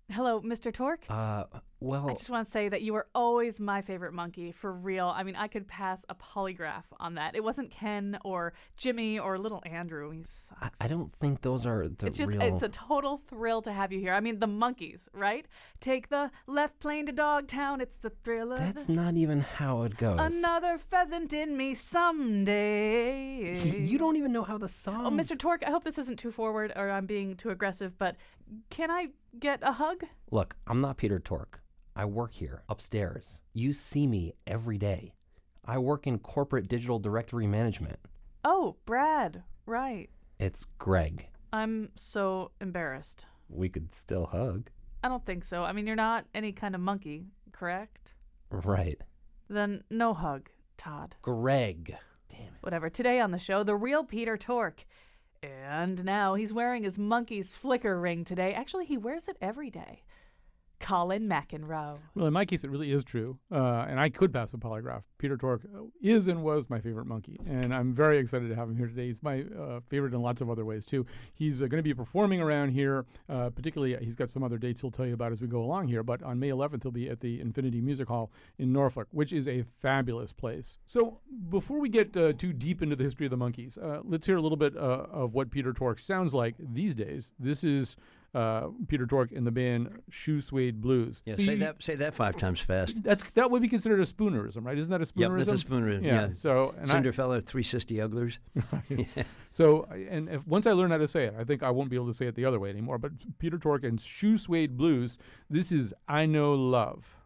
Hello, Mr. Torque? Well... I just want to say that you were always my favorite monkey, for real. I mean, I could pass a polygraph on that. It wasn't Ken or Jimmy or little Andrew. He sucks. I don't think those are the real... It's a total thrill to have you here. I mean, the monkeys, right? Take the left plane to Dogtown. It's the thrill of That's not even how it goes. Another pheasant in me someday. You don't even know how the song... Oh, Mr. Torque, I hope this isn't too forward or I'm being too aggressive, but can I get a hug? Look, I'm not Peter Tork. I work here, upstairs. You see me every day. I work in corporate digital directory management. Oh, Brad, right. It's Greg. I'm so embarrassed. We could still hug. I don't think so. I mean, you're not any kind of monkey, correct? Right. Then no hug, Todd. Greg. Damn it. Whatever. Today on the show, the real Peter Tork. And now he's wearing his monkey's flicker ring today. Actually, he wears it every day. Colin McEnroe. Well, in my case, it really is true. And I could pass a polygraph. Peter Tork is and was my favorite monkey. And I'm very excited to have him here today. He's my favorite in lots of other ways, too. He's going to be performing around here. Particularly, he's got some other dates he'll tell you about as we go along here. But on May 11th, he'll be at the Infinity Music Hall in Norfolk, which is a fabulous place. So before we get too deep into the history of the Monkees, let's hear a little bit of what Peter Tork sounds like these days. This is... Peter Tork and the band Shoe Suede Blues. Yeah, so say that 5 times fast. That would be considered a spoonerism, right? Isn't that a spoonerism? Yep, that's a spoonerism. Yeah. So Cinderfella, 3 Sisty Ugglers. Right. Yeah. So, and once I learn how to say it, I think I won't be able to say it the other way anymore. But Peter Tork and Shoe Suede Blues. This is I Know Love.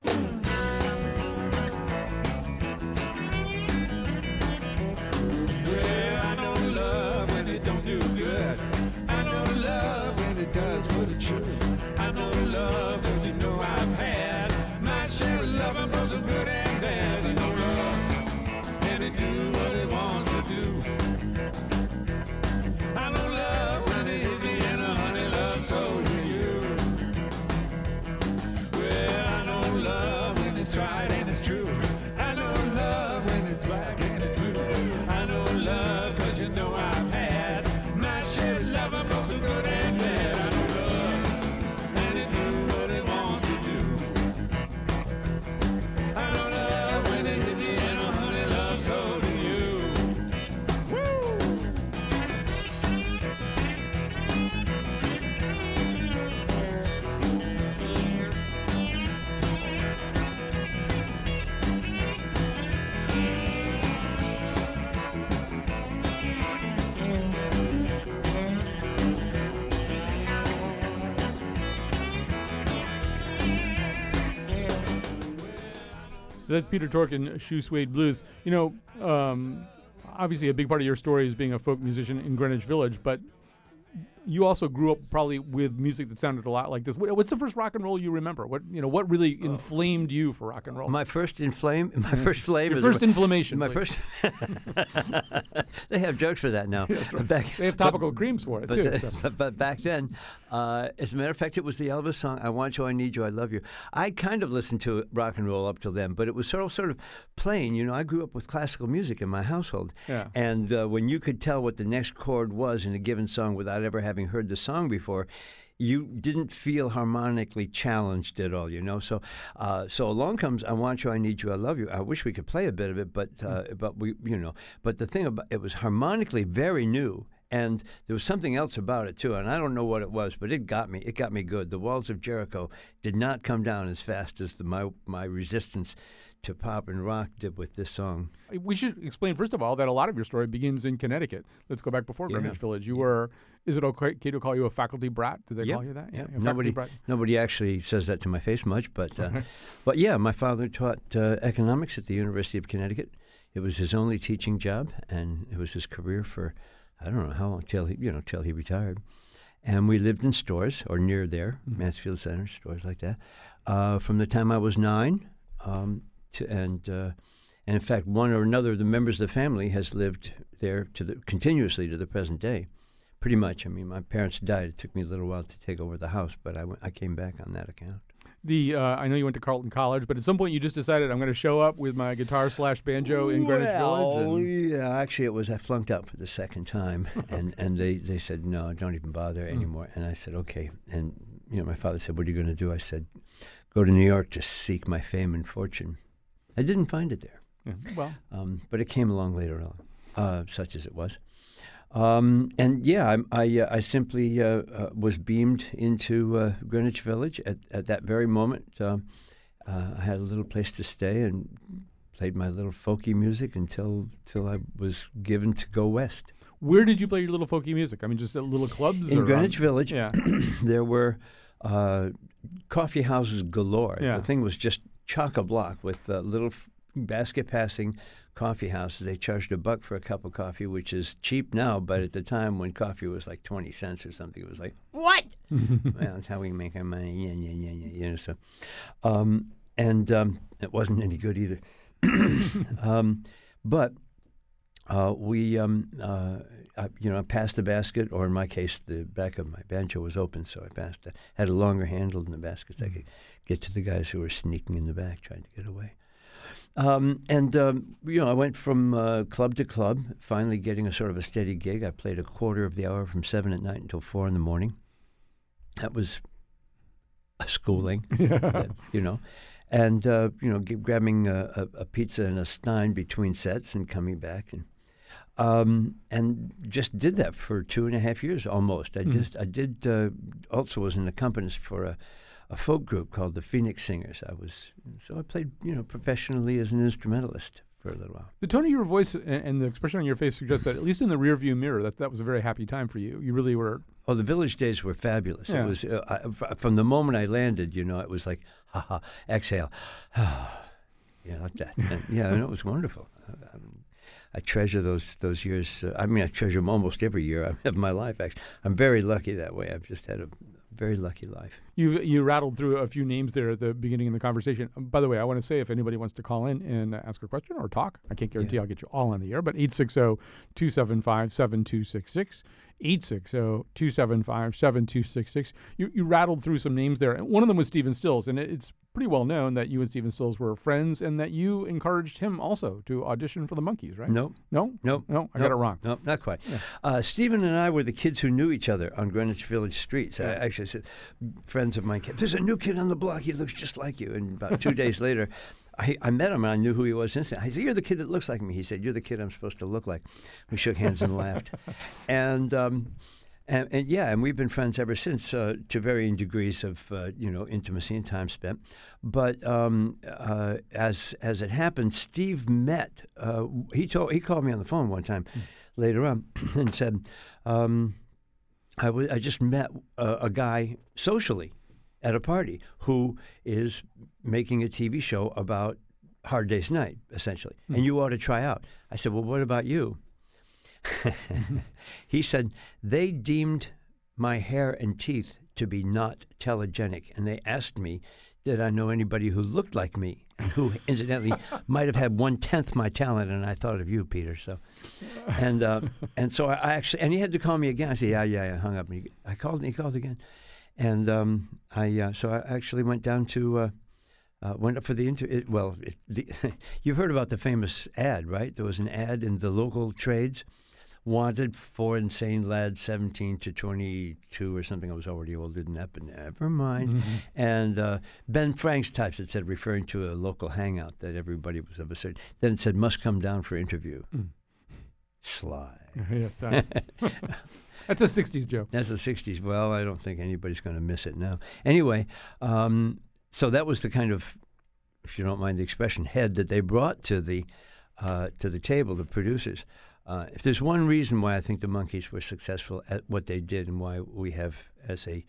Does what it should. I know love, cause you know I've had my share of loving, both the good and bad. I know love, and it do what it wants to do. I know love when it hit me, and honey, love, so do you. Well, I know love when it's right and it's true. I know love when it's black and it's blue. I know love, cause you know I've had my share of loving, both the good and bad. So that's Peter Tork and Shoe Suede Blues. You know, obviously a big part of your story is being a folk musician in Greenwich Village, but you also grew up probably with music that sounded a lot like this. What's the first rock and roll you remember? What really inflamed you for rock and roll? My first flame. Your first inflammation. My please. first. They have jokes for that now. That's right. They have topical creams for it too. But back then, as a matter of fact, it was the Elvis song "I Want You, I Need You, I Love You." I kind of listened to rock and roll up till then, but it was sort of plain. You know, I grew up with classical music in my household, and when you could tell what the next chord was in a given song without ever having heard the song before, you didn't feel harmonically challenged at all, you know. So along comes "I Want You, I Need You, I Love You." I wish we could play a bit of it, but we, you know. But the thing about it was harmonically very new, and there was something else about it too, and I don't know what it was, but it got me. It got me good. The walls of Jericho did not come down as fast as my resistance to pop and rock did with this song. We should explain, first of all, that a lot of your story begins in Connecticut. Let's go back before Greenwich Village. You were, is it okay to call you a faculty brat? Did they call you that? Yeah. Nobody actually says that to my face much, but yeah, my father taught economics at the University of Connecticut. It was his only teaching job, and it was his career for, I don't know how long, till he retired. And we lived in stores, or near there, Mansfield Center, stores like that, from the time I was 9. And in fact, one or another of the members of the family has lived there continuously to the present day, pretty much. I mean, my parents died. It took me a little while to take over the house, but I came back on that account. I know you went to Carleton College, but at some point you just decided I'm going to show up with my guitar/banjo in Greenwich Village. Yeah, actually I flunked out for the second time, and they said, no, don't even bother anymore. And I said, okay. And my father said, "What are you going to do?" I said, "Go to New York to seek my fame and fortune." I didn't find it there. Yeah, well, but it came along later on, such as it was. I simply was beamed into Greenwich Village at that very moment. I had a little place to stay and played my little folky music until I was given to go west. Where did you play your little folky music? I mean, just at little clubs? In Greenwich Village, yeah. There were coffee houses galore. Yeah. The thing was just chock-a-block with little basket-passing coffee houses. They charged $1 for a cup of coffee, which is cheap now, but at the time when coffee was like 20 cents or something, it was like, what? Well, that's how we make our money. Yeah. So, it wasn't any good either. But I passed the basket, or in my case, the back of my banjo was open, so I passed it. Had a longer handle than the basket, so I could get to the guys who were sneaking in the back, trying to get away. I went from club to club, finally getting a sort of a steady gig. I played a quarter of the hour from 7 at night until 4 in the morning. That was a schooling, and grabbing a pizza and a Stein between sets and coming back, and just did that for 2.5 years almost. I did also was an accompanist for a folk group called the Phoenix Singers. I played professionally as an instrumentalist for a little while. The tone of your voice and the expression on your face suggests that, at least in the rearview mirror, that was a very happy time for you. You really were. Oh, the Village days were fabulous. Yeah. It was from the moment I landed. It was like, ha, exhale, like that. And it was wonderful. I treasure those years. I treasure them almost every year of my life. Actually, I'm very lucky that way. I've just had a very lucky life. You rattled through a few names there at the beginning of the conversation. By the way, I want to say, if anybody wants to call in and ask a question or talk, I can't guarantee I'll get you all on the air, but 860-275-7266, 860-275-7266. You rattled through some names there. And one of them was Stephen Stills, and it's pretty well known that you and Stephen Stills were friends and that you encouraged him also to audition for the Monkees, right? No. No, I got it wrong. No, not quite. Yeah. Stephen and I were the kids who knew each other on Greenwich Village streets. I actually said, friends of mine, there's a new kid on the block. He looks just like you. And about 2 days later, I met him and I knew who he was instantly. I said, "You're the kid that looks like me." He said, "You're the kid I'm supposed to look like." We shook hands and laughed. And we've been friends ever since, to varying degrees of intimacy and time spent. But as it happened, Steve met. He called me on the phone one time later on and said, I just met a guy socially at a party who is making a TV show about Hard Day's Night, essentially, and you ought to try out. I said, "Well, what about you?" He said, "They deemed my hair and teeth to be not telegenic, and they asked me, did I know anybody who looked like me, and who, incidentally, might have had 1/10 my talent, and I thought of you, Peter." So, and so I actually, and he had to call me again. I said, yeah, I hung up. And I called, and he called again. And so I actually went down to, went up for the interview. You've heard about the famous ad, right? There was an ad in the local trades, wanted for insane lads 17 to 22 or something. I was already older than that, but never mind. Mm-hmm. And Ben Frank's types, it said, referring to a local hangout that everybody was of a certain. Then it said, "Must come down for interview." Sly. Yes, that's a 60s joke. That's a 60s. Well, I don't think anybody's going to miss it now. Anyway, so that was the kind of, if you don't mind the expression, head that they brought to the table, the producers. If there's one reason why I think the Monkees were successful at what they did and why we have, as a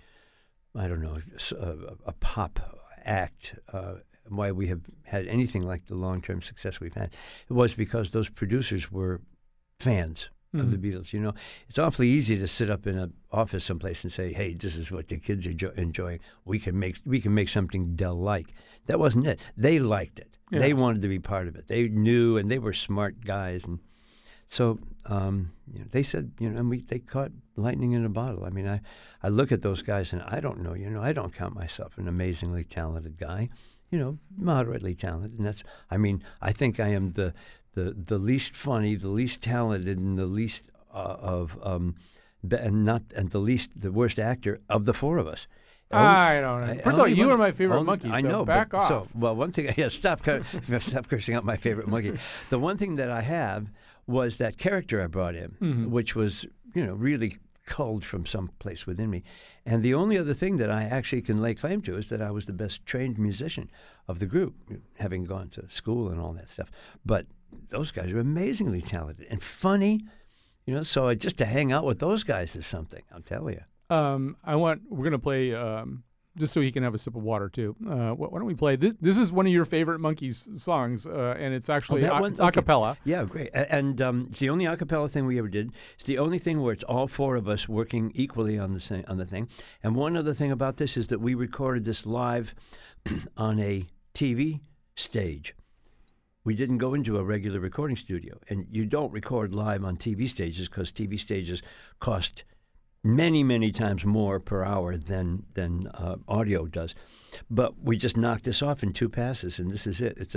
pop act, why we have had anything like the long-term success we've had, it was because those producers were fans of the Beatles. It's awfully easy to sit up in an office someplace and say, "Hey, this is what the kids are enjoying. We can make something Dell-like." That wasn't it. They liked it. Yeah. They wanted to be part of it. They knew, and they were smart guys, and so they said, and they caught lightning in a bottle. I mean, I look at those guys, and I don't know, I don't count myself an amazingly talented guy, moderately talented, and that's, I think I am the least funny, the least talented, and the least the worst actor of the four of us. I don't know. First of all, you are my favorite monkey, so I know, back off. So, well, one thing, stop cursing out my favorite monkey. The one thing that I have was that character I brought in, which was, really culled from some place within me. And the only other thing that I actually can lay claim to is that I was the best trained musician of the group, having gone to school and all that stuff. But those guys are amazingly talented and funny, so just to hang out with those guys is something, I'll tell you. We're going to play, just so he can have a sip of water too. Why don't we play, this is one of your favorite Monkees songs, and it's actually a cappella. Yeah, great. And it's the only a cappella thing we ever did. It's the only thing where it's all four of us working equally on the thing. And one other thing about this is that we recorded this live on a TV stage. We didn't go into a regular recording studio. And you don't record live on TV stages because TV stages cost many, many times more per hour than audio does. But we just knocked this off in 2 passes, and this is it. It's a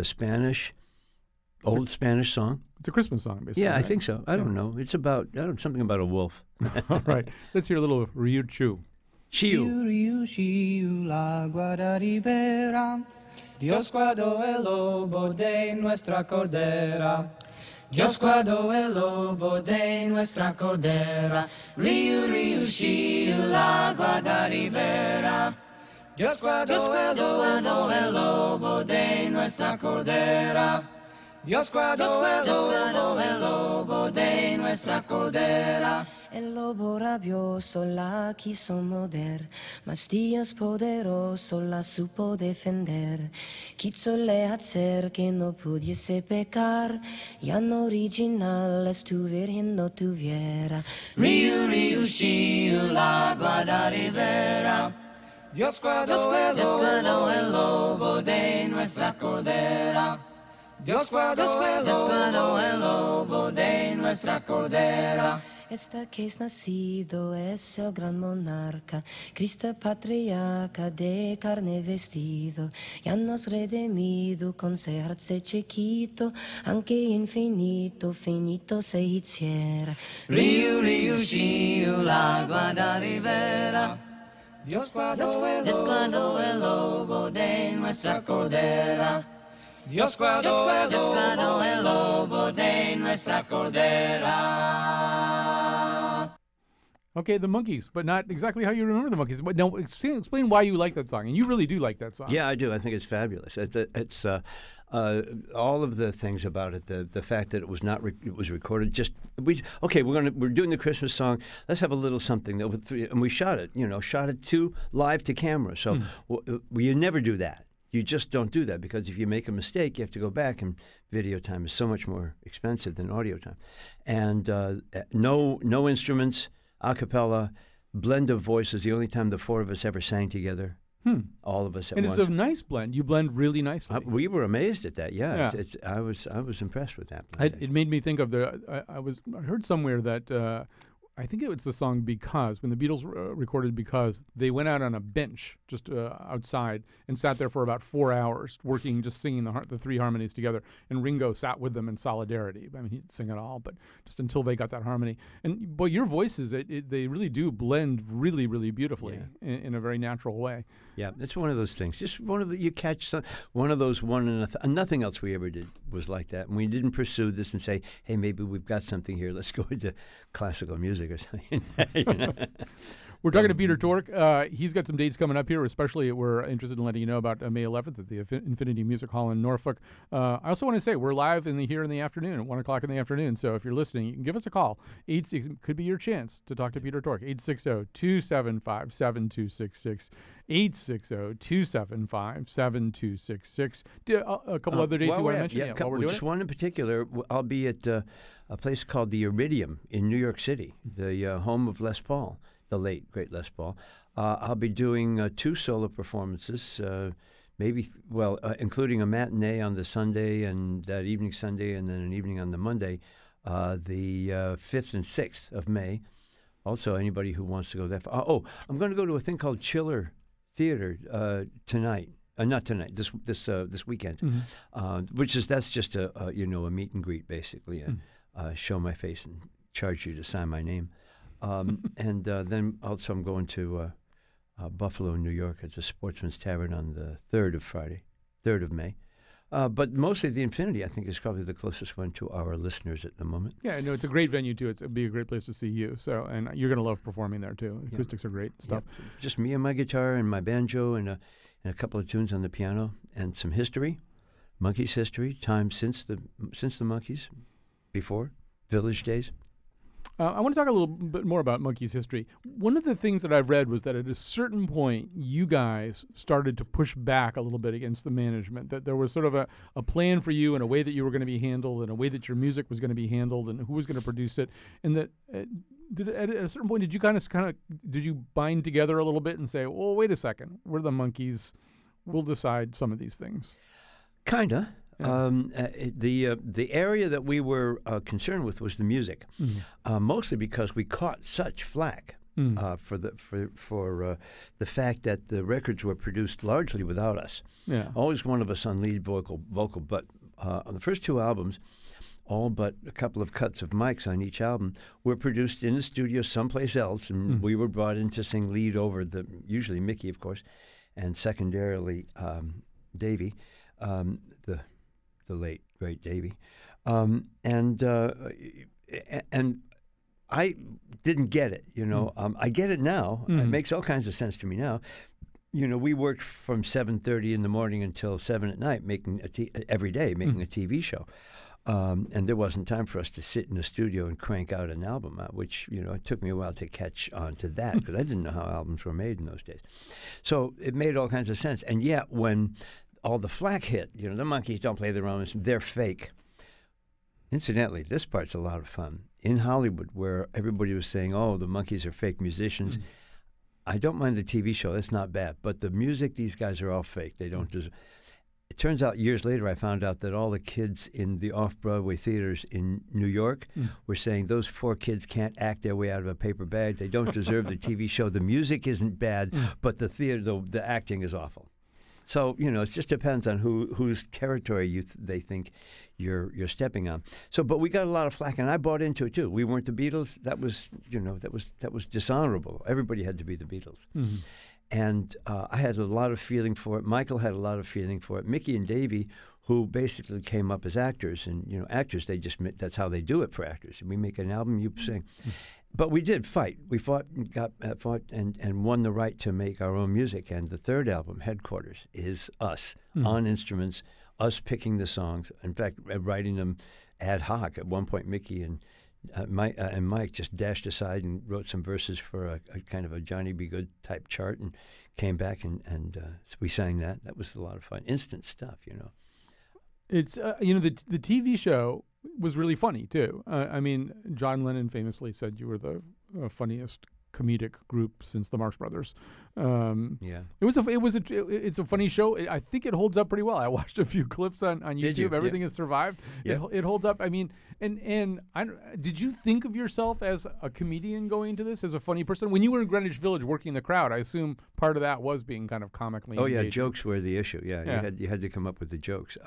old Spanish song. It's a Christmas song, basically. Yeah, right? I think so. I don't know. It's about something about a wolf. All right. Let's hear a little Riu Chu. Chiu. Riu, Chiu, la guarda ribera. Dios guardó el lobo de nuestra cordera. Dios guardó el lobo de nuestra cordera. Riu, Riu, Chiu, la guarda ribera. Dios guardó el lobo de nuestra cordera. Dios guardó el lobo de nuestra cordera. El lobo rabioso la quiso morder, mas Dios poderoso la supo defender. Quízole hacer que no pudiese pecar, ya no originales tu virgen no tuviera. Riu, Riu, Chiu, la guarda ribera. Dios guardó el lobo de nuestra cordera. Dios guardó el lobo de nuestra cordera. Esta que es nacido es el gran monarca, Cristo patriarca de carne vestido, ya nos redimido con serse chiquito, aunque infinito, finito se hiciera. Riu, Riu, Chiu, la guarda ribera. Dios guardó el lobo de nuestra cordera. Dios guardó el lobo de nuestra cordera. Okay, the Monkees, but not exactly how you remember the Monkees. But no, explain why you like that song, and you really do like that song. Yeah, I do. I think it's fabulous. It's all of the things about it. The fact that it was recorded. We're doing the Christmas song. Let's have a little something and we shot it. Shot it live to camera. So you never do that. You just don't do that because if you make a mistake, you have to go back, and video time is so much more expensive than audio time. And no instruments, a cappella, blend of voices. The only time the four of us ever sang together, all of us at once. And it's a nice blend. You blend really nicely. We were amazed at that. Yeah. I was impressed with that blend. It made me think of I heard somewhere that. I think it was the song Because, when the Beatles recorded Because, they went out on a bench just outside and sat there for about 4 hours working, just singing the 3 harmonies together. And Ringo sat with them in solidarity. I mean, he didn't sing it all, but just until they got that harmony. And boy, your voices, they really do blend really, really beautifully in a very natural way. Yeah, it's one of those things. Just you catch one of those nothing else we ever did was like that. And we didn't pursue this and say, hey, maybe we've got something here. Let's go into classical music or something. We're talking to Peter Tork. He's got some dates coming up here, especially we're interested in letting you know about May 11th at the Infinity Music Hall in Norfolk. I also want to say we're live here in the afternoon at 1 o'clock in the afternoon. So if you're listening, you can give us a call. It could be your chance to talk to Peter Tork. 860-275-7266. 860-275-7266. A couple other dates you want to mention? While we're doing it? One in particular, I'll be at a place called the Iridium in New York City, the home of Les Paul, the late, great Les Paul. I'll be doing 2 solo performances, including a matinee on the Sunday and that evening Sunday, and then an evening on the Monday, the 5th and 6th of May. Also, anybody who wants to go that far. I'm going to go to a thing called Chiller Theater tonight. Not tonight. This weekend, that's just a meet and greet basically, show my face and charge you to sign my name, and then also I'm going to Buffalo, New York, at the Sportsman's Tavern on the 3rd of May. But mostly the Infinity, I think, is probably the closest one to our listeners at the moment. Yeah, no, it's a great venue too. It'd be a great place to see you. So, and you're going to love performing there too. Acoustics are great stuff. Yeah. Just me and my guitar and my banjo and a couple of tunes on the piano and some history, Monkees history, time since the Monkees, before Village days. I want to talk a little bit more about Monkees history. One of the things that I've read was that at a certain point, you guys started to push back a little bit against the management, that there was sort of a plan for you and a way that you were going to be handled and a way that your music was going to be handled and who was going to produce it. And that at a certain point, did you bind together a little bit and say, well, wait a second, we're the Monkees, we'll decide some of these things? Kinda. Yeah. The area that we were concerned with was the music, mostly because we caught such flack for the fact that the records were produced largely without us. Yeah. Always one of us on lead vocal, but on the first two albums, all but a couple of cuts of mics on each album were produced in the studio someplace else, and we were brought in to sing lead over usually Mickey, of course, and secondarily Davy, the late great Davy, and I didn't get it. I get it now. It makes all kinds of sense to me now. We worked from 7:30 in the morning until 7 at night, every day making a TV show. And there wasn't time for us to sit in a studio and crank out an album, which, it took me a while to catch on to that because I didn't know how albums were made in those days. So it made all kinds of sense. And yet when all the flack hit, the Monkees don't play the Ramones, they're fake. Incidentally, this part's a lot of fun. In Hollywood, where everybody was saying, oh, the Monkees are fake musicians, I don't mind the TV show. That's not bad. But the music, these guys are all fake. They don't deserve. It turns out years later I found out that all the kids in the off-Broadway theaters in New York were saying those 4 kids can't act their way out of a paper bag. They don't deserve the TV show. The music isn't bad, but the acting is awful. So, it just depends on whose territory they think you're stepping on. So, but we got a lot of flack, and I bought into it too. We weren't the Beatles. That was dishonorable. Everybody had to be the Beatles. Mm-hmm. And I had a lot of feeling for it. Michael had a lot of feeling for it. Mickey and Davy, who basically came up as actors, and actors, that's how they do it for actors. And we make an album, you sing. Mm-hmm. But we did fight. We fought and won the right to make our own music. And the third album, Headquarters, is us on instruments, us picking the songs. In fact, writing them ad hoc. At one point, Mickey and Mike just dashed aside and wrote some verses for a kind of a Johnny B. Good type chart and came back and we sang that. That was a lot of fun. Instant stuff, It's, the TV show was really funny, too. John Lennon famously said you were the funniest comedic group since the Marx Brothers. Yeah, it's a funny show. I think it holds up pretty well. I watched a few clips on YouTube. Did you? Everything has survived. Yeah. It holds up. Did you think of yourself as a comedian going into this, as a funny person? When you were in Greenwich Village working the crowd, I assume part of that was being kind of comically engaging. Yeah, jokes were the issue. Yeah. You had to come up with the jokes.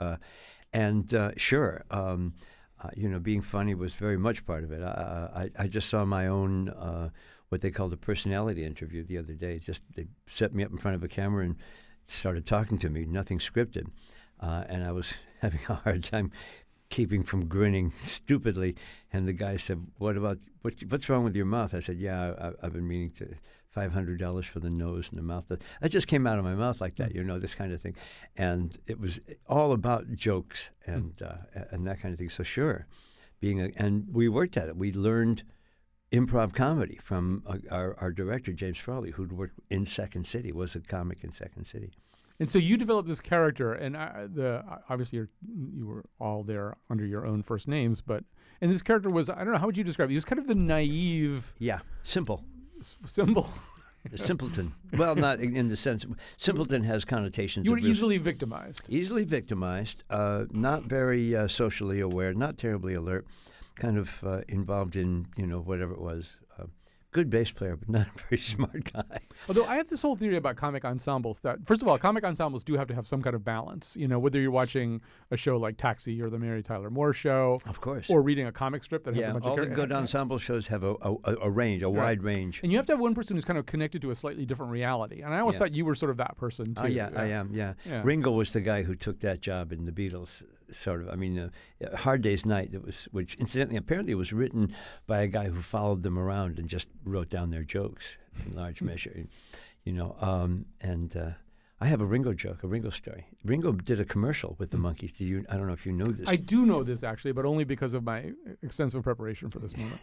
Sure. Being funny was very much part of it. I just saw my own what they called a personality interview the other day. They set me up in front of a camera and started talking to me, nothing scripted. And I was having a hard time keeping from grinning stupidly. And the guy said, what's wrong with your mouth? I said, I've been meaning to $500 for the nose and the mouth. That just came out of my mouth like that, this kind of thing. And it was all about jokes and that kind of thing. So sure, and we worked at it. We learned improv comedy from our director, James Frawley, who'd worked in Second City, was a comic in Second City. And so you developed this character, and obviously you were all there under your own first names, and this character was, I don't know, how would you describe it? He was kind of the naive... Yeah, simple. Simple. The simpleton. Well, not in the sense... Simpleton has connotations. You were easily victimized. Easily victimized, not very socially aware, not terribly alert, kind of involved in, whatever it was, good bass player, but not a very smart guy. Although I have this whole theory about comic ensembles that, first of all, comic ensembles do have to have some kind of balance. You know, whether you're watching a show like Taxi or the Mary Tyler Moore Show, Of course. or reading a comic strip that has a bunch all of the good ensemble shows have a range, a wide range. And you have to have one person who's kind of connected to a slightly different reality. And I always thought you were sort of that person, too. I am, yeah. Ringo was the guy who took that job in the Beatles, sort of. I mean, Hard Day's Night, which incidentally, apparently was written by a guy who followed them around and just wrote down their jokes in large measure. You know, I have a Ringo joke, a Ringo story. Ringo did a commercial with the Monkees. I don't know if you know this. I do know this, actually, but only because of my extensive preparation for this moment.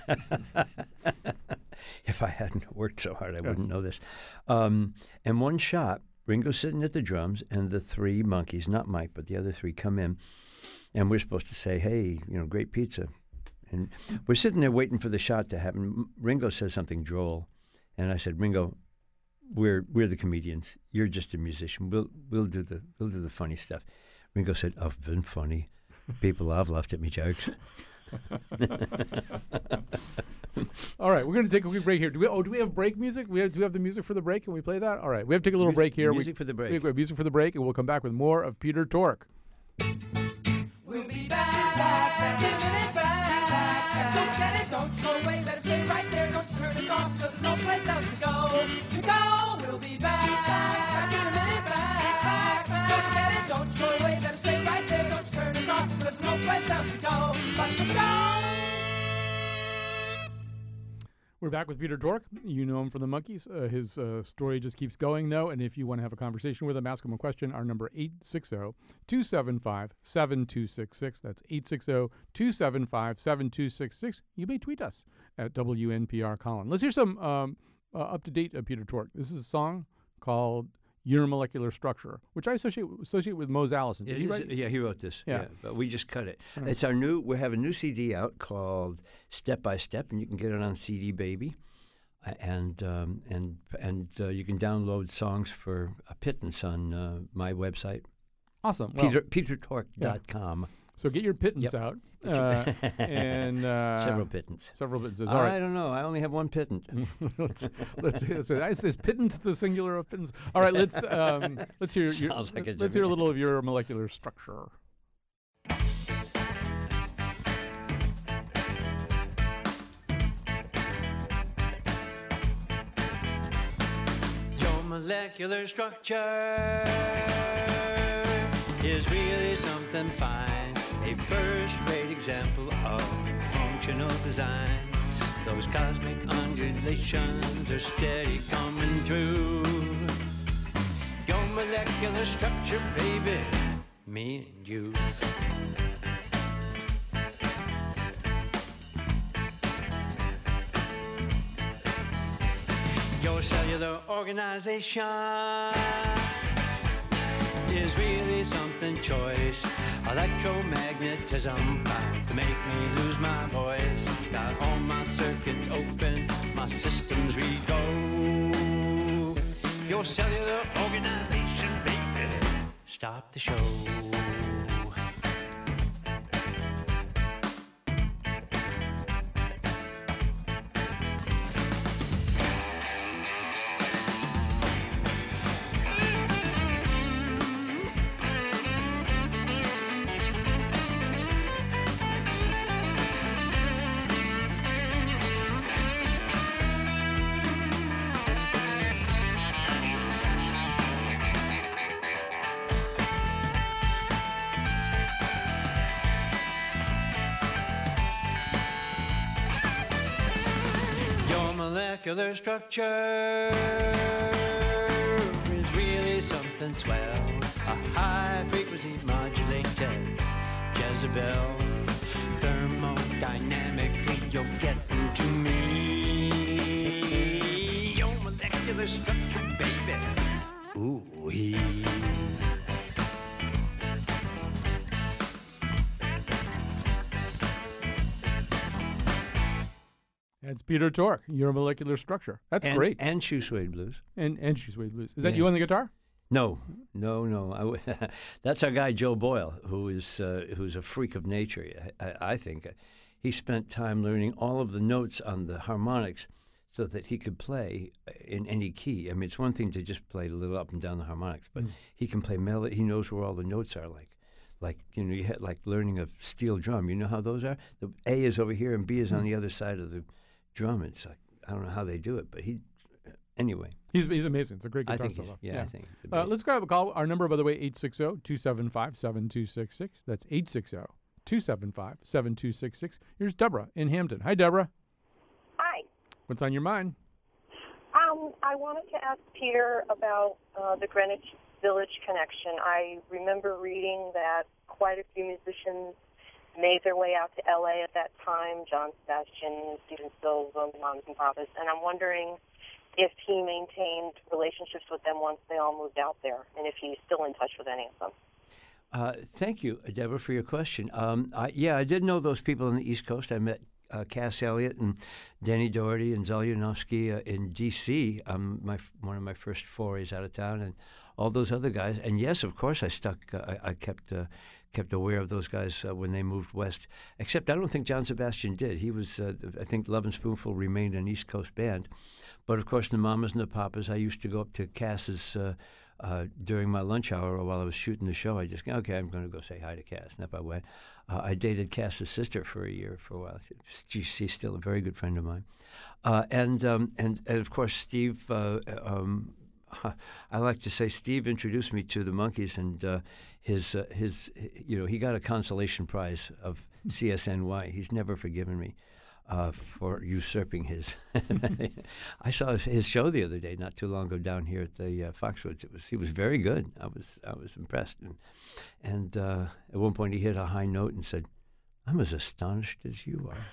If I hadn't worked so hard, I wouldn't know this. And one shot, Ringo's sitting at the drums, and the three Monkees, not Mike, but the other three, come in, and we're supposed to say, hey, you know, great pizza. And we're sitting there waiting for the shot to happen. Ringo says something droll, and I said, Ringo, we're the comedians. You're just a musician. We'll do the funny stuff. Ringo said, I've been funny. People have laughed at me jokes. All right, we're going to take a quick break here. Do we have break music? Do we have the music for the break? Can we play that? All right, we have to take a little break here. Music for the break. We have music for the break, and we'll come back with more of Peter Tork. We'll be back, give it back. Don't get it, don't go away, let us stay right there. Don't turn us off, 'cause there's no place else to go. We'll be back, give it back. Don't get it, don't go away, let us stay right there. Don't turn us off, 'cause there's no place else to go but the show. We're back with Peter Tork. You know him from the Monkees. His story just keeps going, though. And if you want to have a conversation with him, ask him a question. Our number 860-275-7266. That's 860-275-7266. You may tweet us at WNPR Colin. Let's hear some up-to-date Peter Tork. This is a song called Your Molecular Structure, which I associate with Mose Allison. He wrote this. Yeah. But we just cut it. Right. It's we have a new CD out called Step by Step, and you can get it on CD Baby, and you can download songs for a pittance on my website. Awesome. PeterTork.com. So get your pittance out. And several pittance. Several pittances. All right. I don't know. I only have one pittant. let's is pittant the singular of pittance? All right. Let's hear. Let's hear a little of Your Molecular Structure. Your molecular structure is really something fine. A first-rate example of functional design. Those cosmic undulations are steady coming through. Your molecular structure, baby, me and you. Your cellular organization is really something choice. Electromagnetism bound to make me lose my voice. Got all my circuits open, my systems re-go. Your cellular organization, baby, stop the show. Molecular structure is really something swell. A high-frequency modulated Jezebel. Thermodynamically, you're getting to me. Your molecular structure, baby. Ooh-wee. That's Peter Tork, Your Molecular Structure. That's great. And Shoe Suede Blues. And Shoe Suede Blues. Is that you on the guitar? No. That's our guy Joe Boyle, who's a freak of nature. I think he spent time learning all of the notes on the harmonics so that he could play in any key. I mean, it's one thing to just play a little up and down the harmonics, but he can play melody. He knows where all the notes are. Like you had like learning a steel drum. You know how those are? The A is over here and B is on the other side of the drum. It's like I don't know how they do it, but anyway. He's amazing. It's a great guitar I think solo. I think he's amazing. Let's grab a call. Our number, by the way, 860-275-7266. That's 860-275-7266. Here's Deborah in Hampton. Hi, Deborah. Hi. What's on your mind? I wanted to ask Peter about the Greenwich Village connection. I remember reading that quite a few musicians made their way out to L.A. at that time, John Sebastian, Stephen Stills, Moms and Papas, and I'm wondering if he maintained relationships with them once they all moved out there, and if he's still in touch with any of them. Thank you, Deborah, for your question. I did know those people on the East Coast. I met Cass Elliot and Danny Doherty and Zelyanovsky in D.C., one of my first forays out of town, and all those other guys. And yes, of course, I kept aware of those guys when they moved west, except I don't think John Sebastian did. He was, I think Love and Spoonful remained an East Coast band. But, of course, the Mamas and the Papas, I used to go up to Cass's during my lunch hour or while I was shooting the show. I just, okay, I'm going to go say hi to Cass. And up I went. I dated Cass's sister for a while. She's still a very good friend of mine. And of course, Steve, I like to say Steve introduced me to the Monkees, and his he got a consolation prize of CSNY. He's never forgiven me for usurping his. I saw his show the other day, not too long ago, down here at the Foxwoods. He was very good. I was impressed, and at one point he hit a high note and said, "I'm as astonished as you are."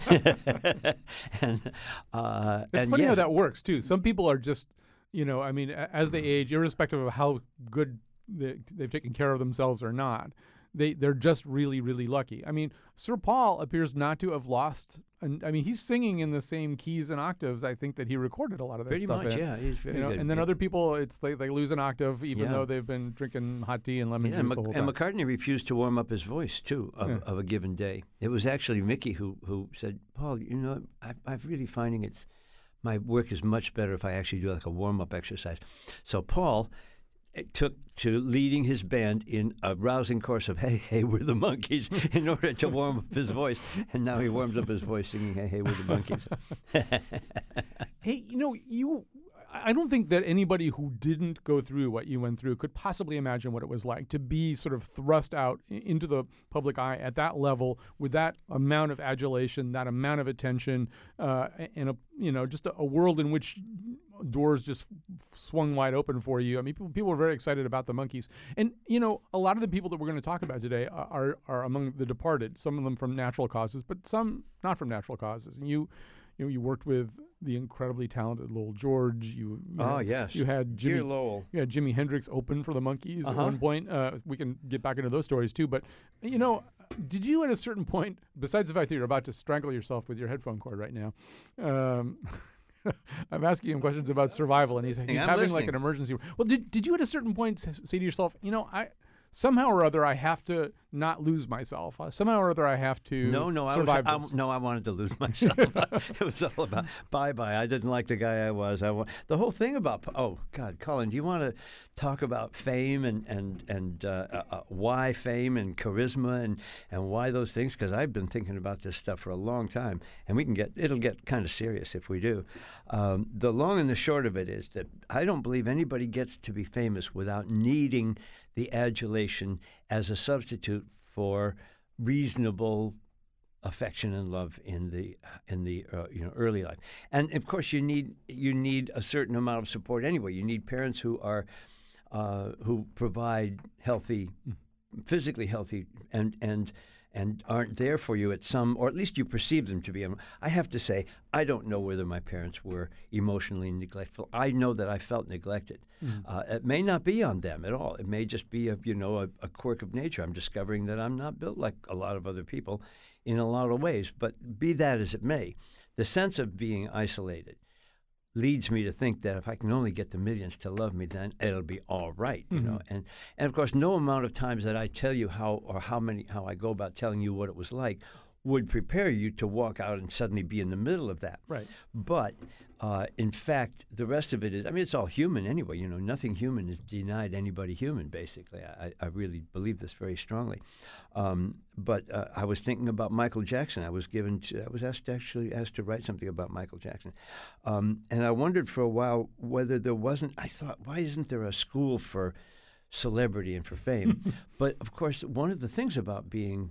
It's funny how that works too. Some people are just, as they age, irrespective of how good they've taken care of themselves or not, they're just really, really lucky. I mean, Sir Paul appears not to have lost. He's singing in the same keys and octaves, I think, that he recorded a lot of that stuff in. Pretty much, yeah. He's very good. And then other people, it's like they lose an octave, even though they've been drinking hot tea and lemon juice the whole time. And McCartney refused to warm up his voice, too, of a given day. It was actually Mickey who said, "Paul, I'm really finding my work is much better if I actually do like a warm-up exercise." So Paul took to leading his band in a rousing course of "Hey, hey, we're the Monkees" in order to warm up his voice, and now he warms up his voice singing "Hey, hey, we're the Monkees." Hey, I don't think that anybody who didn't go through what you went through could possibly imagine what it was like to be sort of thrust out into the public eye at that level with that amount of adulation, that amount of attention, and just a world in which doors just swung wide open for you. I mean, people were very excited about the Monkees. And, a lot of the people that we're going to talk about today are among the departed, some of them from natural causes, but some not from natural causes. And you worked with the incredibly talented Lowell George. You had Jimi Hendrix open for the Monkees at one point. We can get back into those stories too. But did you at a certain point, besides the fact that you're about to strangle yourself with your headphone cord right now, I'm asking him questions about survival, and he's having listening. Like an emergency. Well, did you at a certain point say to yourself, somehow or other I have to not lose myself. Somehow or other I have to survive this. I wanted to lose myself. It was all about bye-bye. I didn't like the guy I was. The whole thing about, oh, God, Colin, do you want to talk about fame and why fame and charisma and why those things? Because I've been thinking about this stuff for a long time, and it'll get kind of serious if we do. The long and the short of it is that I don't believe anybody gets to be famous without needing the adulation as a substitute for reasonable affection and love in the early life. And of course, you need a certain amount of support anyway. You need parents who provide healthy, physically healthy, and aren't there for you at some, or at least you perceive them to be. I have to say, I don't know whether my parents were emotionally neglectful. I know that I felt neglected. It may not be on them at all. It may just be a quirk of nature. I'm discovering that I'm not built like a lot of other people in a lot of ways. But be that as it may, the sense of being isolated leads me to think that if I can only get the millions to love me, then it'll be all right, And of course, no amount of times that I tell you how I go about telling you what it was like would prepare you to walk out and suddenly be in the middle of that. Right. But in fact, the rest of it is, I mean, it's all human anyway. Nothing human is denied anybody human, basically. I really believe this very strongly. But I was thinking about Michael Jackson. I was asked to write something about Michael Jackson. And I wondered for a while whether there wasn't, I thought, why isn't there a school for celebrity and for fame? But, of course, one of the things about being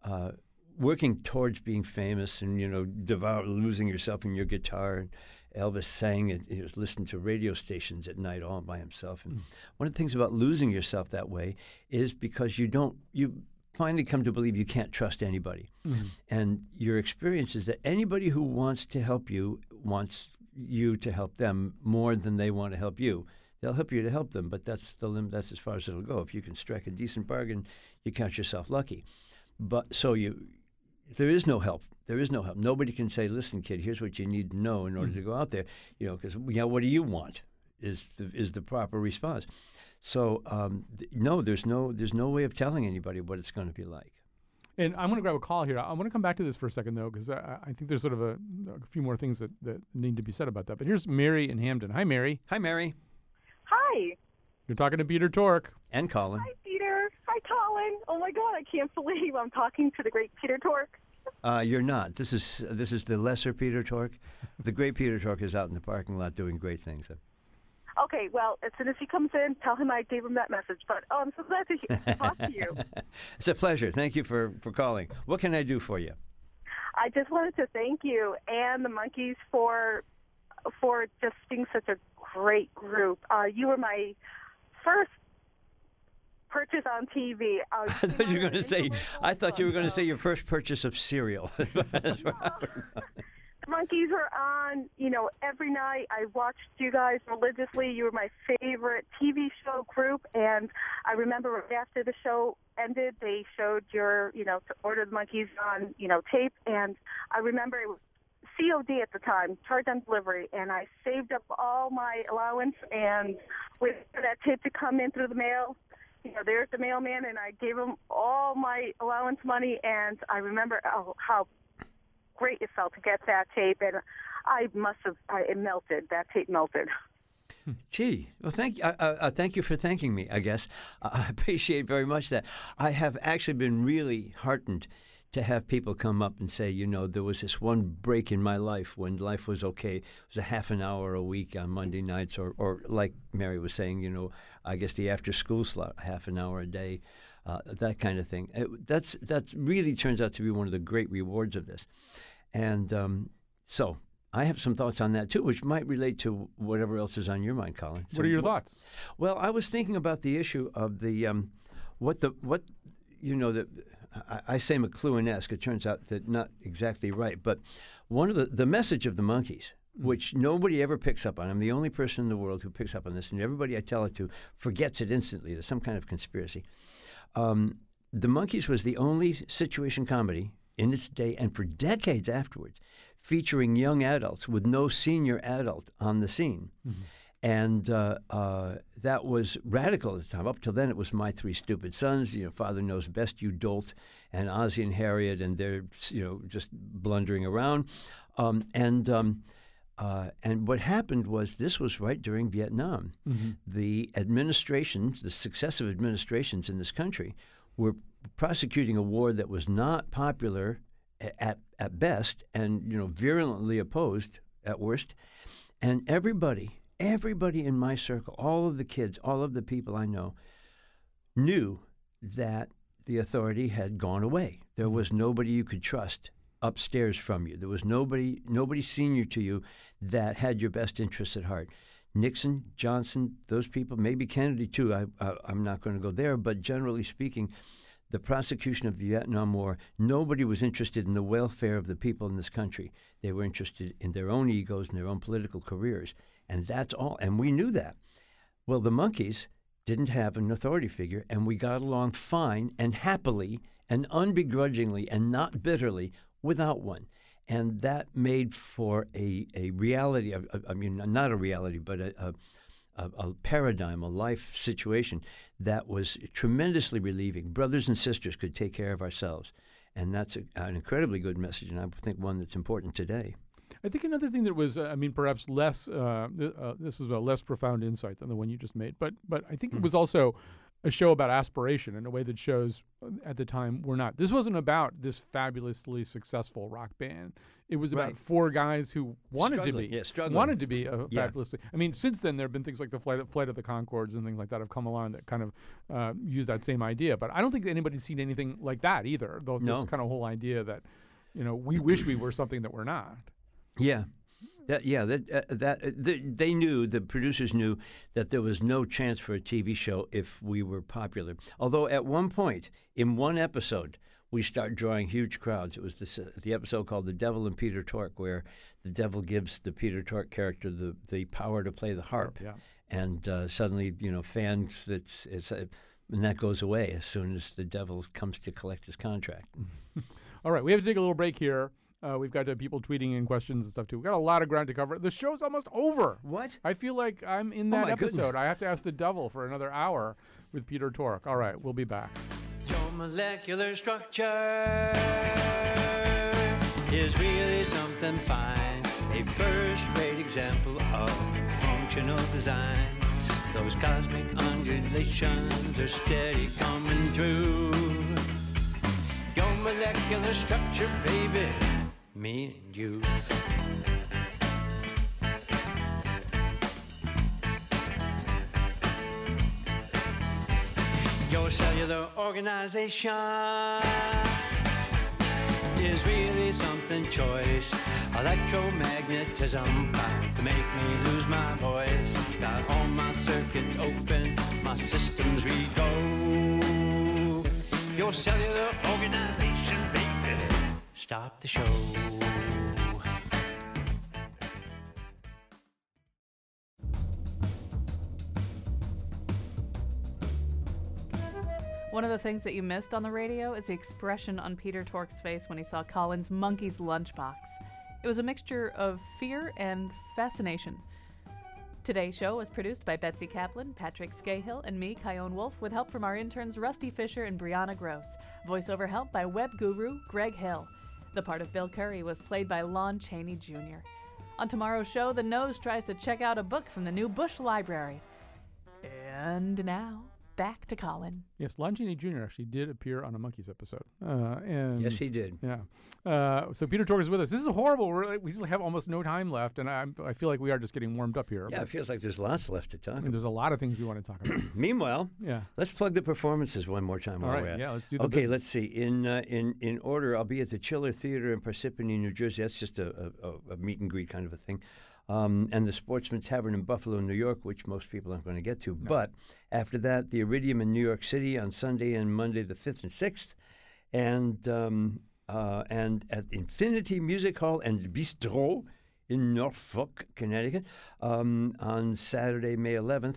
working towards being famous and, losing yourself in your guitar. And Elvis sang and he was listening to radio stations at night all by himself. And one of the things about losing yourself that way is because you finally come to believe you can't trust anybody. Mm-hmm. And your experience is that anybody who wants to help you wants you to help them more than they want to help you. They'll help you to help them, but that's the limit. That's as far as it'll go. If you can strike a decent bargain, you count yourself lucky. But there is no help. There is no help. Nobody can say, "Listen, kid, here's what you need to know in order to go out there." Because what do you want? Is the proper response. So no, there's no way of telling anybody what it's going to be like. And I'm going to grab a call here. I want to come back to this for a second, though, because I think there's sort of a few more things that need to be said about that. But here's Mary in Hamden. Hi, Mary. Hi, Mary. Hi. You're talking to Peter Tork. And Colin. Hi, Peter. Hi, Colin. Oh, my God, I can't believe I'm talking to the great Peter Tork. You're not. This is the lesser Peter Tork. The great Peter Tork is out in the parking lot doing great things. Okay, well, as soon as he comes in, tell him I gave him that message. But I'm so glad to talk to you. It's a pleasure. Thank you for calling. What can I do for you? I just wanted to thank you and the Monkees for just being such a great group. You were my first purchase on TV. I thought you were going to say. I thought you were going to say your first purchase of cereal. The Monkees were on, every night. I watched you guys religiously. You were my favorite TV show group, and I remember right after the show ended, they showed your, to order the Monkees on, tape, and I remember it was COD at the time, charge on delivery, and I saved up all my allowance and waited for that tape to come in through the mail. There's the mailman, and I gave him all my allowance money, and I remember how great it felt to get that tape, and it melted. That tape melted. Gee, well, thank you for thanking me, I guess. I appreciate very much that. I have actually been really heartened to have people come up and say, there was this one break in my life when life was okay. It was a half an hour a week on Monday nights, or like Mary was saying, I guess the after-school slot, half an hour a day, that kind of thing. That really turns out to be one of the great rewards of this. And so I have some thoughts on that, too, which might relate to whatever else is on your mind, Colin. What are your thoughts? Well, I was thinking about the issue of the I say McLuhan-esque. It turns out that not exactly right. But one of the message of the Monkees, which nobody ever picks up on. I'm the only person in the world who picks up on this, and everybody I tell it to forgets it instantly. There's some kind of conspiracy. The Monkees was the only situation comedy in its day and for decades afterwards featuring young adults with no senior adult on the scene. Mm-hmm. And that was radical at the time. Up till then, it was My Three Stupid Sons, Father Knows Best, You Dolt, and Ozzie and Harriet, and they're, just blundering around. And what happened was this was right during Vietnam. Mm-hmm. The successive administrations in this country were prosecuting a war that was not popular at best and, virulently opposed at worst. And everybody in my circle, all of the kids, all of the people I know, knew that the authority had gone away. There was nobody you could trust upstairs from you. There was nobody senior to you that had your best interests at heart. Nixon, Johnson, those people, maybe Kennedy too. I'm not going to go there, but generally speaking, the prosecution of the Vietnam War, nobody was interested in the welfare of the people in this country. They were interested in their own egos and their own political careers. And that's all. And we knew that. Well, the Monkees didn't have an authority figure, and we got along fine and happily and unbegrudgingly and not bitterly without one. And that made for a reality, not a reality, but a paradigm, a life situation that was tremendously relieving. Brothers and sisters could take care of ourselves. And that's an incredibly good message, and I think one that's important today. I think another thing that was, perhaps less, this is a less profound insight than the one you just made, but I think it was also a show about aspiration in a way that shows at the time were not. This wasn't about this fabulously successful rock band. It was about four guys who wanted to be a fabulously. I mean, since then there have been things like the Flight of the Conchords and things like that have come along that kind of use that same idea. But I don't think anybody's seen anything like that either. Though this kind of whole idea that, we wish we were something that we're not. Yeah. They knew, the producers knew that there was no chance for a TV show if we were popular. Although at one point, in one episode, we started drawing huge crowds. It was the episode called "The Devil and Peter Tork," where the devil gives the Peter Tork character the power to play the harp, and suddenly fans and that goes away as soon as the devil comes to collect his contract. All right, we have to take a little break here. We've got people tweeting in questions and stuff, too. We've got a lot of ground to cover. The show's almost over. What? I feel like I'm in that episode. Goodness. I have to ask the devil for another hour with Peter Tork. All right, we'll be back. Your molecular structure is really something fine. A first-rate example of functional design. Those cosmic undulations are steady coming through. Your molecular structure, baby. Me and you. Your cellular organization is really something choice. Electromagnetism found to make me lose my voice. Got all my circuits open, my systems re-go. Your cellular organization, baby. Stop the show. One of the things that you missed on the radio is the expression on Peter Tork's face when he saw Colin's Monkey's lunchbox. It was a mixture of fear and fascination. Today's show was produced by Betsy Kaplan, Patrick Scahill, and me, Kyone Wolf, with help from our interns Rusty Fisher and Brianna Gross. Voiceover help by web guru Greg Hill. The part of Bill Curry was played by Lon Chaney Jr. On tomorrow's show, the Nose tries to check out a book from the new Bush Library. And now, back to Colin. Yes, Lon Chaney Jr. actually did appear on a Monkees episode. And yes, he did. Yeah. So Peter Tork is with us. This is horrible. We just have almost no time left, and I feel like we are just getting warmed up here. Yeah, it feels like there's lots left to talk about. There's a lot of things we want to talk about. Meanwhile, let's plug the performances one more time. All right, let's do that. Okay, let's see. In order, I'll be at the Chiller Theater in Parsippany, New Jersey. That's just a meet and greet kind of a thing. And the Sportsman Tavern in Buffalo, New York, which most people aren't going to get to. No. But after that, the Iridium in New York City on Sunday and Monday the 5th and 6th. And at Infinity Music Hall and Bistro in Norfolk, Connecticut, on Saturday, May 11th.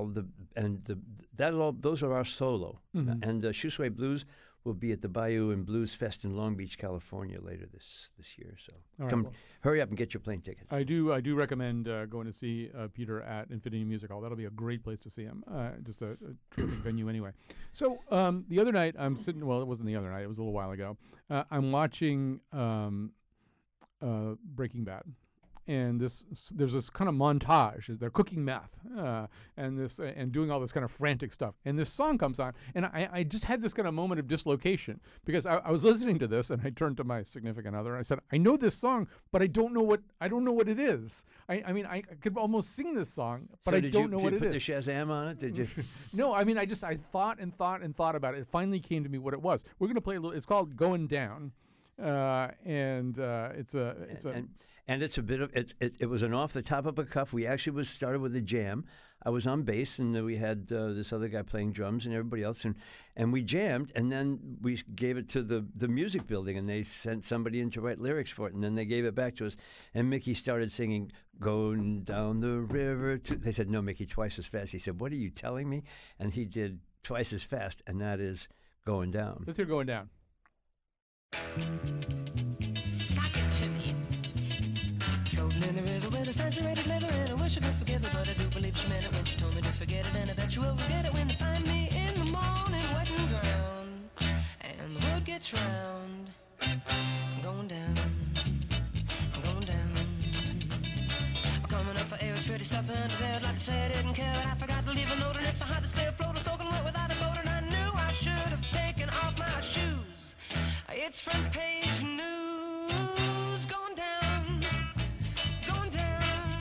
Those are our solo. Mm-hmm. And Shusway Blues will be at the Bayou and Blues Fest in Long Beach, California later this year. So hurry up and get your plane tickets. I do recommend going to see Peter at Infinity Music Hall. That'll be a great place to see him. Just a terrific venue anyway. So the other night I'm sitting. Well, it wasn't the other night. It was a little while ago. I'm watching Breaking Bad. And there's this kind of montage. They're cooking meth and doing all this kind of frantic stuff. And this song comes on, and I just had this kind of moment of dislocation because I was listening to this, and I turned to my significant other and I said, "I know this song, but I don't know what it is. I mean, I could almost sing this song, but I don't know what it is." Did you put the Shazam on it? Did you? No, I mean, I thought and thought and thought about it. It finally came to me what it was. We're gonna play a little. It's called "Going Down," and it's a. And it's a bit of it was an off the top of a cuff. We actually started with a jam. I was on bass, and we had this other guy playing drums, and everybody else, and we jammed, and then we gave it to the music building, and they sent somebody in to write lyrics for it, and then they gave it back to us, and Mickey started singing "Going Down the River." They said, "No, Mickey, twice as fast." He said, "What are you telling me?" And he did twice as fast, and that is "Going Down." Let's hear "Going Down." In the river with a saturated liver, and I wish I could forgive her, but I do believe she meant it when she told me to forget it, and I bet you will forget it when they find me in the morning wet and drowned. And the word gets round. I'm going down. I'm going down. I'm coming up for air, it's pretty stuff under there. I'd like to say I didn't care, but I forgot to leave a note, and it's so hard to stay afloat. I'm soaking wet without a boat, and I knew I should have taken off my shoes. It's front page news. Going down. Going down.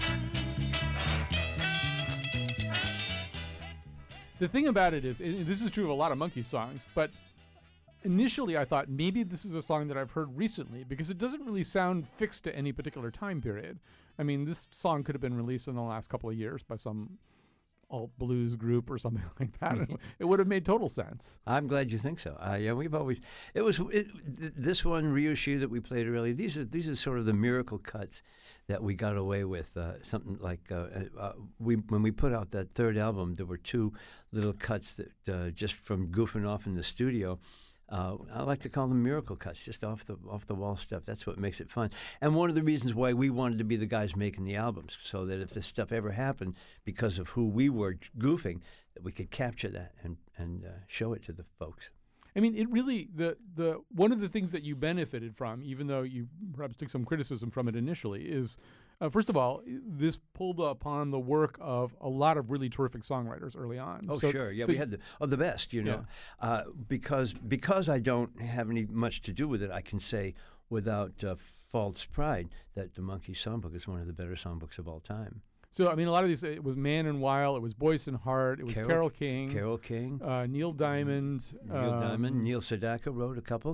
The thing about it is, this is true of a lot of Monkey songs, but initially I thought maybe this is a song that I've heard recently because it doesn't really sound fixed to any particular time period. I mean, this song could have been released in the last couple of years by some alt blues group or something like that. It would have made total sense. I'm glad you think so. Yeah, we've always this one reissue that we played earlier. These are sort of the miracle cuts that we got away with. Something like when we put out that third album, there were two little cuts that just from goofing off in the studio. I like to call them miracle cuts, just off the wall stuff. That's what makes it fun. And one of the reasons why we wanted to be the guys making the albums, so that if this stuff ever happened because of who we were goofing, that we could capture that and show it to the folks. I mean, it really the one of the things that you benefited from, even though you perhaps took some criticism from it initially, is first of all, this pulled upon the work of a lot of really terrific songwriters early on. Oh, sure, yeah, we had the best, you know, because I don't have any much to do with it. I can say without false pride that the Monkees songbook is one of the better songbooks of all time. So, I mean, a lot of these, it was Man and Weil, it was Boyce and Hart, it was Carole King. Neil Diamond. Neil Sedaka wrote a couple.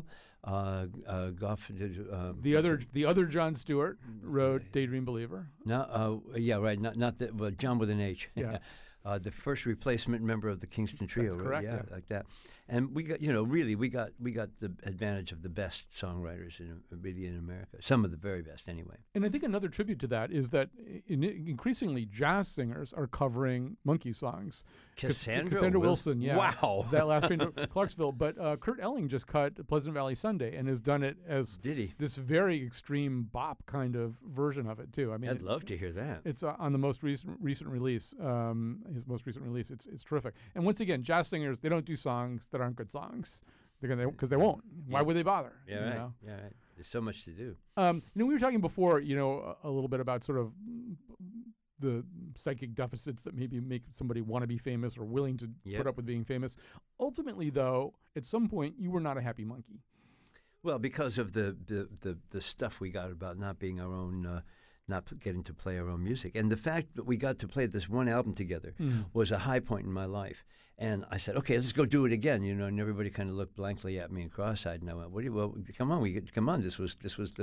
Goff did. The other John Stewart wrote Daydream Believer. No, yeah, right. Not that, but John with an H. Yeah. The first replacement member of the Kingston Trio. That's correct. Yeah, like that. And we got, really, we got the advantage of the best songwriters in America. Some of the very best, anyway. And I think another tribute to that is that increasingly jazz singers are covering Monkey songs. Cassandra Wilson, yeah. Wow. That last train to Clarksville. But Kurt Elling just cut Pleasant Valley Sunday and has done it as this very extreme bop kind of version of it, too. I mean, I'd love to hear that. It's on the most recent release, his most recent release. It's terrific. And once again, jazz singers, they don't do songs that aren't good songs because they won't. Why would they bother? Yeah, right. Yeah, right. There's so much to do. We were talking before, a little bit about sort of the psychic deficits that maybe make somebody want to be famous or willing to put up with being famous. Ultimately, though, at some point, you were not a happy monkey. Well, because of the stuff we got about not being our own. Not getting to play our own music. And the fact that we got to play this one album together was a high point in my life. And I said, okay, let's go do it again, and everybody kind of looked blankly at me and cross-eyed, and I went, come on, this was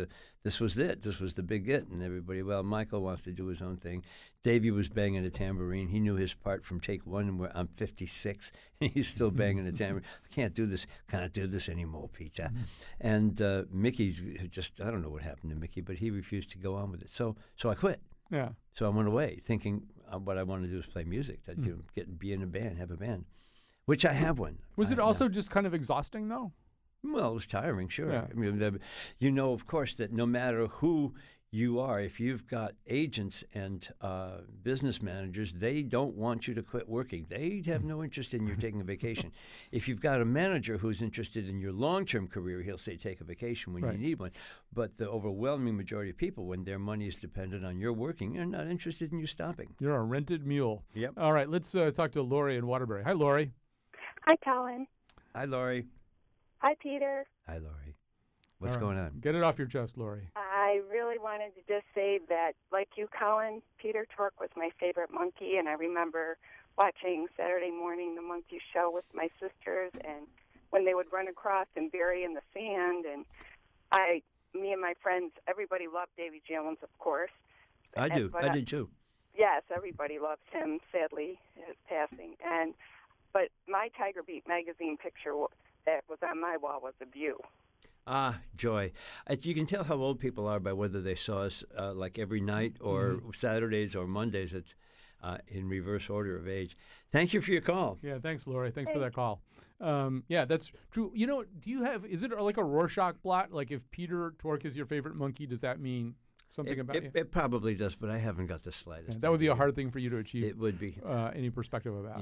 the big it. And everybody, Michael wants to do his own thing. Davey was banging a tambourine. He knew his part from take one, and I'm 56, and he's still banging a tambourine. I can't do this anymore, Peter. And Mickey just, I don't know what happened to Mickey, but he refused to go on with it. So I quit. Yeah. So I went away thinking what I wanted to do is play music, be in a band, have a band, which I have one. Was it also just kind of exhausting, though? Well, it was tiring, sure. Yeah. I mean, of course, that no matter who you are, if you've got agents and business managers, they don't want you to quit working. They have no interest in you taking a vacation. If you've got a manager who's interested in your long-term career, he'll say take a vacation when you need one. But the overwhelming majority of people, when their money is dependent on your working, they're not interested in you stopping. You're a rented mule. Yep. All right, let's talk to Lori in Waterbury. Hi, Lori. Hi, Colin. Hi, Lori. Hi, Peter. Hi, Lori. What's going on? Get it off your chest, Lori. I really wanted to just say that, like you, Colin, Peter Tork was my favorite monkey, and I remember watching Saturday morning the Monkey Show with my sisters, and when they would run across and bury in the sand, and me and my friends, everybody loved Davy Jones, of course. I did too. Yes, everybody loves him. Sadly, his passing, but my Tiger Beat magazine picture that was on my wall was a View. Ah, joy. You can tell how old people are by whether they saw us like every night or Saturdays or Mondays. It's in reverse order of age. Thank you for your call. Yeah, thanks, Lori. Thanks for that call. Yeah, that's true. Is it like a Rorschach blot? Like if Peter Tork is your favorite monkey, does that mean something about you? It probably does, but I haven't got the slightest. That would be a hard thing for you to achieve. It would be. Any perspective about. Yeah.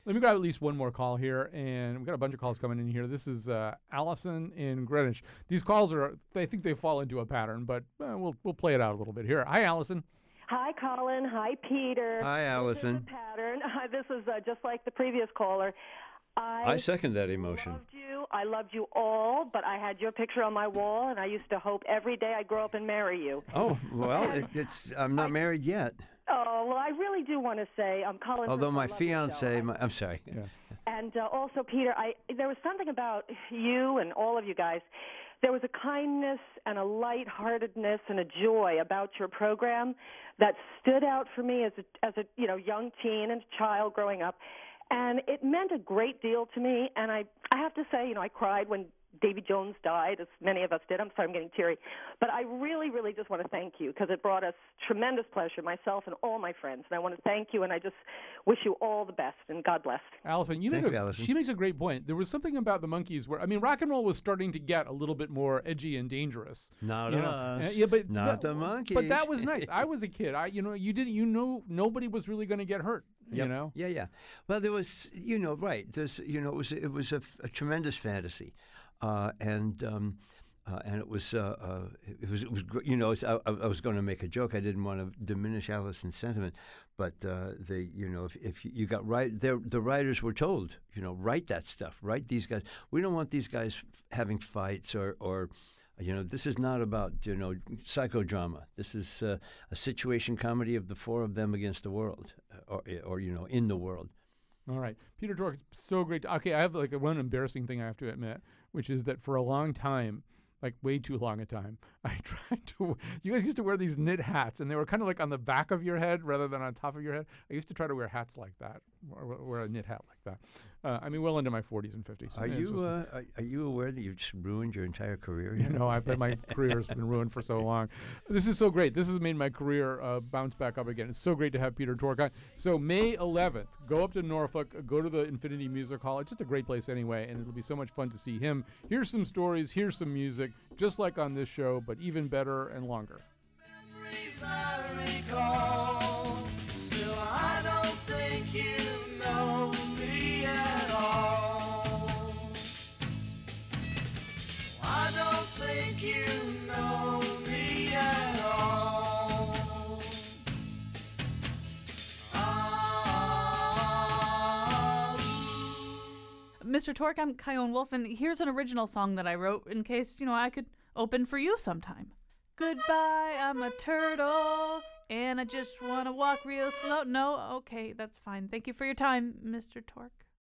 Let me grab at least one more call here, and we've got a bunch of calls coming in here. This is Allison in Greenwich. These calls I think they fall into a pattern, but we'll play it out a little bit here. Hi, Allison. Hi, Colin. Hi, Peter. Hi, Allison. This is a pattern. This is just like the previous caller. I second that emotion. I loved you all, but I had your picture on my wall, and I used to hope every day I'd grow up and marry you. Oh, well, I'm not married yet. Oh, well, I really do want to say, Colin. Although my fiance, I'm sorry. Yeah. And also, Peter, there was something about you and all of you guys. There was a kindness and a lightheartedness and a joy about your program that stood out for me as a young teen and child growing up. And it meant a great deal to me. And I have to say, I cried when Davy Jones died, as many of us did. I'm sorry, I'm getting teary. But I really, really just want to thank you because it brought us tremendous pleasure, myself and all my friends. And I want to thank you, and I just wish you all the best, and God bless. Allison, Allison. She makes a great point. There was something about the Monkees where, rock and roll was starting to get a little bit more edgy and dangerous. Not us. Yeah, but not the Monkees. But that was nice. I was a kid. Nobody was really going to get hurt. Yep. Yeah. Well, there was, right. There's, it was a tremendous fantasy. And it was great. I was going to make a joke. I didn't want to diminish Allison's sentiment, but if you got right, the writers were told, write that stuff, write these guys. We don't want these guys having fights or this is not about psychodrama. This is a situation comedy of the four of them against the world, or in the world. All right. Peter Tork, it's so great. Okay, I have one embarrassing thing I have to admit, which is that for a long time, like way too long a time, I tried to. You guys used to wear these knit hats, and they were kind of like on the back of your head rather than on top of your head. I used to try to wear hats like that, or wear a knit hat like that. Well into my 40s and 50s. Are you aware that you've just ruined your entire career? My career's been ruined for so long. This is so great. This has made my career bounce back up again. It's so great to have Peter Tork on. So May 11th, go up to Norfolk, go to the Infinity Music Hall. It's just a great place anyway, and it'll be so much fun to see him. Here's some stories. Here's some music, just like on this show, but even better and longer. Memories I recall, still I don't think you know me at all. I don't think you know me at all. Mr. Tork, I'm Kyone Wolf, and here's an original song that I wrote in case, I could open for you sometime. Goodbye, I'm a turtle, and I just want to walk real slow. No, okay, that's fine. Thank you for your time, Mr. Tork.